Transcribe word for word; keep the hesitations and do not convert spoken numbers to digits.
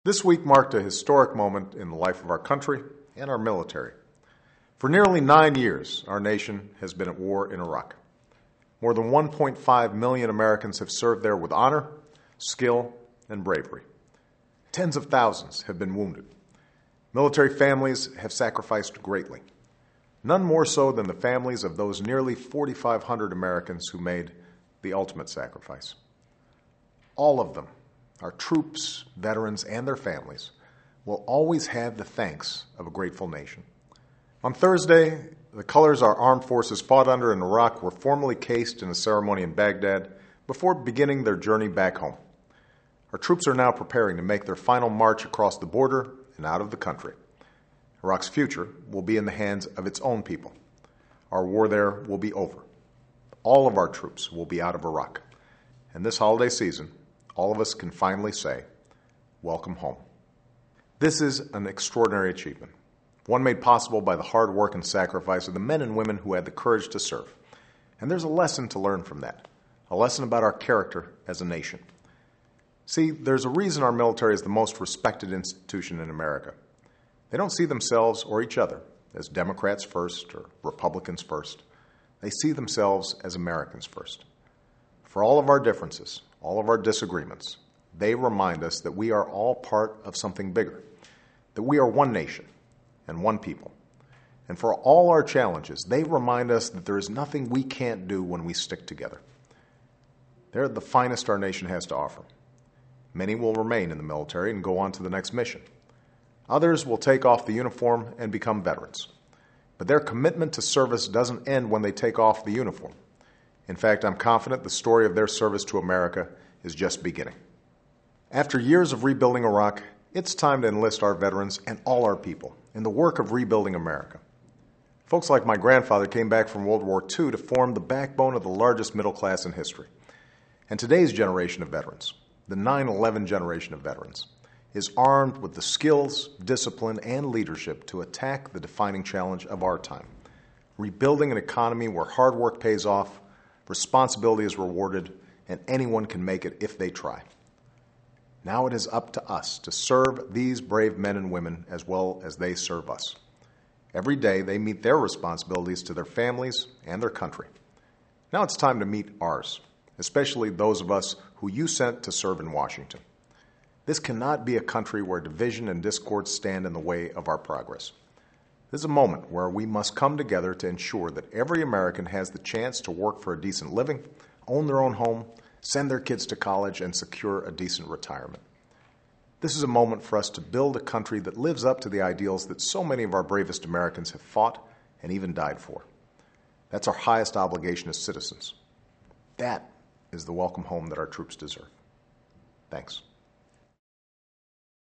This week marked a historic moment in the life of our country and our military. For nearly nine years, our nation has been at war in Iraq. More than one point five million Americans have served there with honor, skill, and bravery. Tens of thousands have been wounded. Military families have sacrificed greatly, none more so than the families of those nearly forty-five hundred Americans who made the ultimate sacrifice. All of them, our troops, veterans, and their families, will always have the thanks of a grateful nation. On Thursday, the colors our armed forces fought under in Iraq were formally cased in a ceremony in Baghdad before beginning their journey back home. Our troops are now preparing to make their final march across the border and out of the country. Iraq's future will be in the hands of its own people. Our war there will be over. All of our troops will be out of Iraq. And this holiday season, all of us can finally say, welcome home. This is an extraordinary achievement, one made possible by the hard work and sacrifice of the men and women who had the courage to serve. And there's a lesson to learn from that, a lesson about our character as a nation. See, there's a reason our military is the most respected institution in America. They don't see themselves or each other as Democrats first or Republicans first. They see themselves as Americans first. For all of our differences, all of our disagreements, they remind us that we are all part of something bigger, that we are one nation and one people. And for all our challenges, they remind us that there is nothing we can't do when we stick together. They're the finest our nation has to offer. Many will remain in the military and go on to the next mission. Others will take off the uniform and become veterans. But their commitment to service doesn't end when they take off the uniform. In fact, I'm confident the story of their service to America is just beginning. After years of rebuilding Iraq, it's time to enlist our veterans and all our people in the work of rebuilding America. Folks like my grandfather came back from World War Two to form the backbone of the largest middle class in history. And today's generation of veterans, the nine eleven generation of veterans, is armed with the skills, discipline, and leadership to attack the defining challenge of our time, rebuilding an economy where hard work pays off, responsibility is rewarded, and anyone can make it if they try. Now it is up to us to serve these brave men and women as well as they serve us. Every day they meet their responsibilities to their families and their country. Now it's time to meet ours, especially those of us who you sent to serve in Washington. This cannot be a country where division and discord stand in the way of our progress. This is a moment where we must come together to ensure that every American has the chance to work for a decent living, own their own home, send their kids to college, and secure a decent retirement. This is a moment for us to build a country that lives up to the ideals that so many of our bravest Americans have fought and even died for. That's our highest obligation as citizens. That is the welcome home that our troops deserve. Thanks.